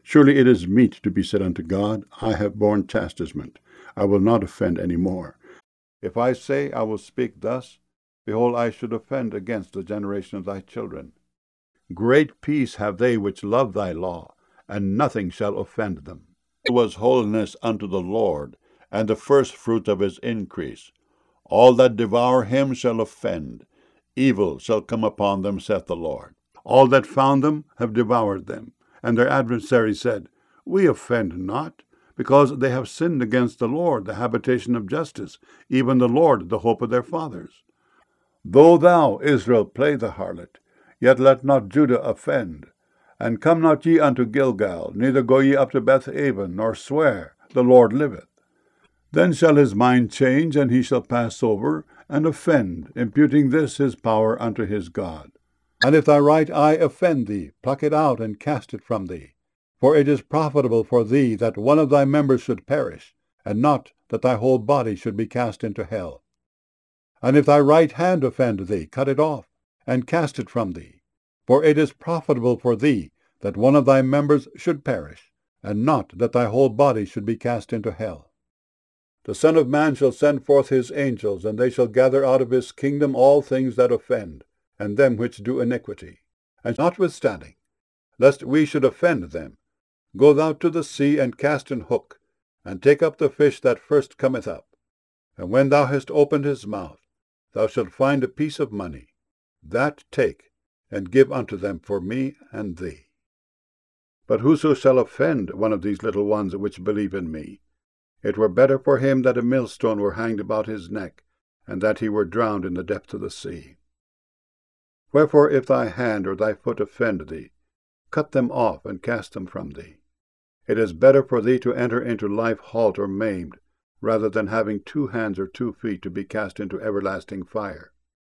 Surely it is meet to be said unto God, I have borne chastisement, I will not offend any more. If I say I will speak thus, behold, I should offend against the generation of thy children. Great peace have they which love thy law, and nothing shall offend them. It was holiness unto the Lord, and the first fruit of his increase. All that devour him shall offend. Evil shall come upon them, saith the Lord. All that found them have devoured them. And their adversaries said, We offend not, because they have sinned against the Lord, the habitation of justice, even the Lord, the hope of their fathers. Though thou, Israel, play the harlot, yet let not Judah offend. And come not ye unto Gilgal, neither go ye up to Bethaven, nor swear, the Lord liveth. Then shall his mind change, and he shall pass over, and offend, imputing this his power unto his God. And if thy right eye offend thee, pluck it out, and cast it from thee. For it is profitable for thee that one of thy members should perish, and not that thy whole body should be cast into hell. And if thy right hand offend thee, cut it off, and cast it from thee. For it is profitable for thee that one of thy members should perish, and not that thy whole body should be cast into hell. The Son of Man shall send forth his angels, and they shall gather out of his kingdom all things that offend, and them which do iniquity. And notwithstanding, lest we should offend them, go thou to the sea, and cast an hook, and take up the fish that first cometh up. And when thou hast opened his mouth, thou shalt find a piece of money. That take, and give unto them for me and thee. But whoso shall offend one of these little ones which believe in me, it were better for him that a millstone were hanged about his neck, and that he were drowned in the depth of the sea. Wherefore if thy hand or thy foot offend thee, cut them off, and cast them from thee. It is better for thee to enter into life halt or maimed, rather than having 2 hands or 2 feet to be cast into everlasting fire.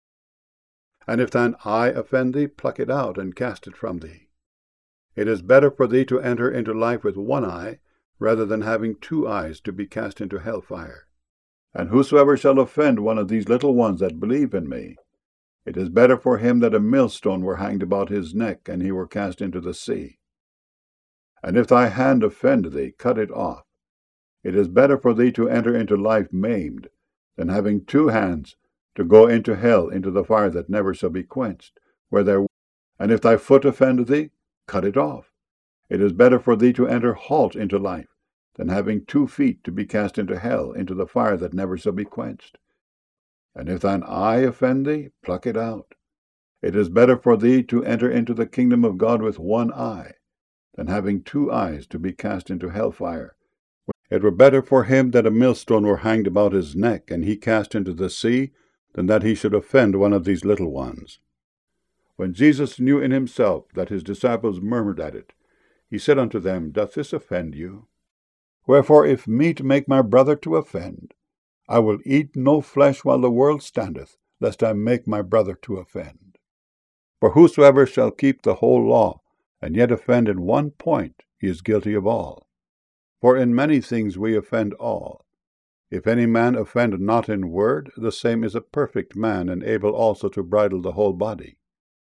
And if thine eye offend thee, pluck it out, and cast it from thee. It is better for thee to enter into life with 1 eye, rather than having 2 eyes to be cast into hell fire. And whosoever shall offend one of these little ones that believe in me, it is better for him that a millstone were hanged about his neck, and he were cast into the sea. And if thy hand offend thee, cut it off. It is better for thee to enter into life maimed, than having 2 hands to go into hell, into the fire that never shall be quenched. And if thy foot offend thee, cut it off. It is better for thee to enter halt into life, than having 2 feet to be cast into hell, into the fire that never shall be quenched. And if thine eye offend thee, pluck it out. It is better for thee to enter into the kingdom of God with 1 eye, than having 2 eyes to be cast into hell fire. It were better for him that a millstone were hanged about his neck, and he cast into the sea, than that he should offend one of these little ones. When Jesus knew in himself that his disciples murmured at it, he said unto them, Doth this offend you? Wherefore, if meat make my brother to offend, I will eat no flesh while the world standeth, lest I make my brother to offend. For whosoever shall keep the whole law, and yet offend in 1 point, he is guilty of all. For in many things we offend all. If any man offend not in word, the same is a perfect man, and able also to bridle the whole body.